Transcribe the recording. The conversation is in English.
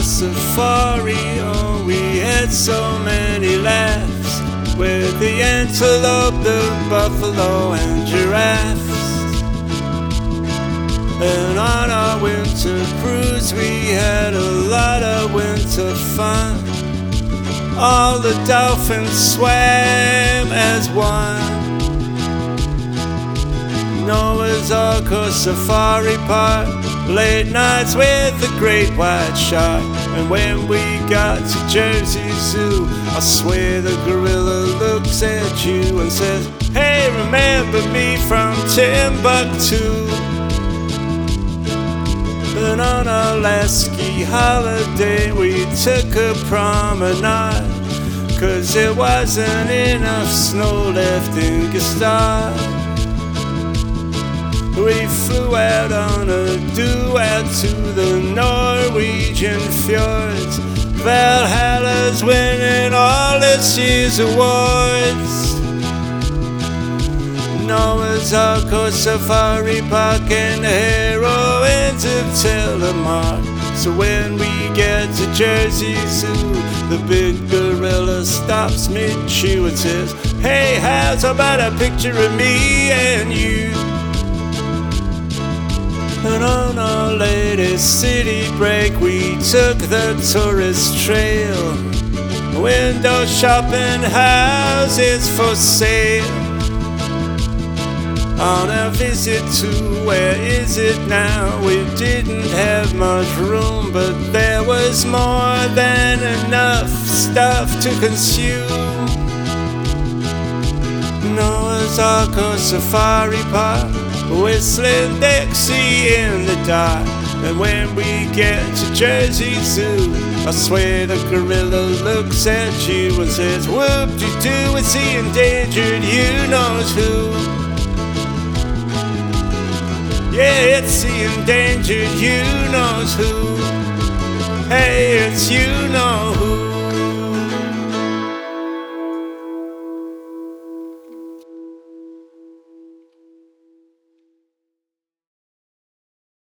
safari. Oh, we had so many laughs with the antelope, the buffalo, and giraffes. And on our winter cruise we had a lot of winter fun. All the dolphins swam as one. Noah's Ark or Safari Park, late nights with the great white shark. And when we got to Jersey Zoo, I swear the gorilla looks at you and says, "Hey, remember me from Timbuktu?" And on our last ski holiday we took a promenade, 'cause there wasn't enough snow left in Gstaad. We flew out on a duet to the Norwegian fjords. Valhalla's winning all this year's awards. Noah's Ark or Safari Park and the heroines of Telemark. So when we get to Jersey Zoo, the big gorilla stops mid-chew and says, "Hey, how's about a picture of me and you?" And on our latest city break we took the tourist trail. Window shopping, houses for sale. On a visit to Where Is It Now, we didn't have much room, but there was more than enough stuff to consume. Noah's Ark or Safari Park, whistling Dixie in the dark. And when we get to Jersey Zoo, I swear the gorilla looks at you and says, "Whoop-de-doo, it's the endangered you-knows-who." Yeah, it's the endangered you-knows-who. Hey, it's you-know-who.